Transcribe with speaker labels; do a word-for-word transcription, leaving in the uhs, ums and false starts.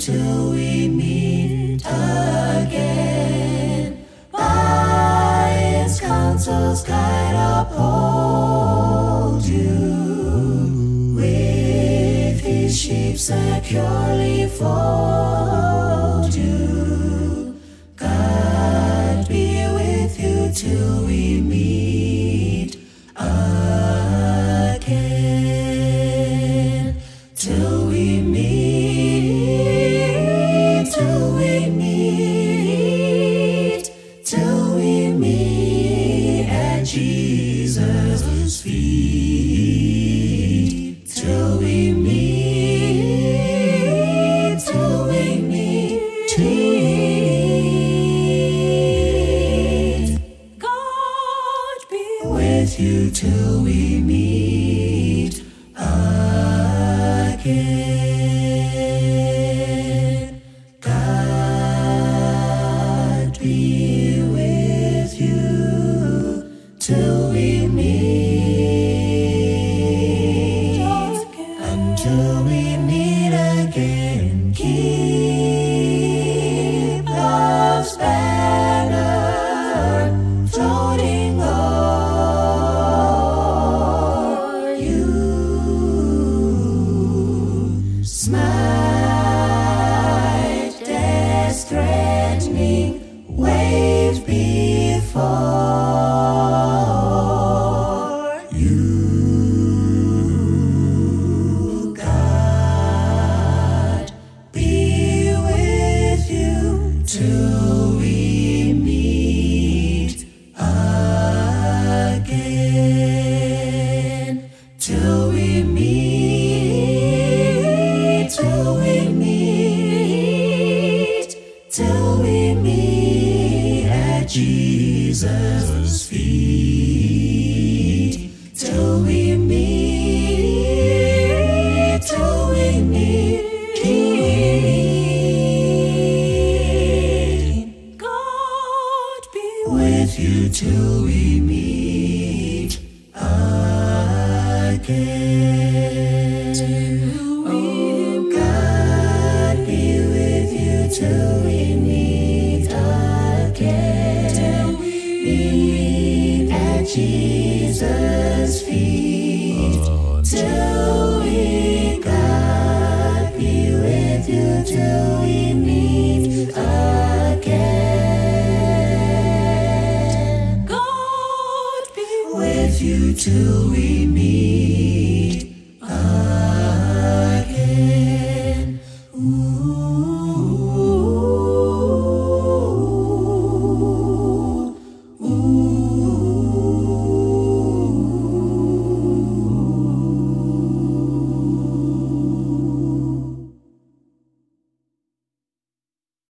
Speaker 1: till we meet again. By His counsel's guide uphold you, with His sheep securely fold you. God be with you till we meet again. Till we meet, till we meet, till we meet at Jesus' feet. Till we meet, till we meet. God be with you till we meet again. God be with you till we meet, until we meet again. Keep love's banner floating o'er you. Smite death's threatening waves before you. God be with you till we meet again. Till we meet, till we meet, till we meet at Jesus' feet. Till we meet, till we meet. God be with you till we meet again. Oh, God be with you till we meet again. Till we meet at Jesus' feet. Till we, God be with you till we meet again. God be with you till we meet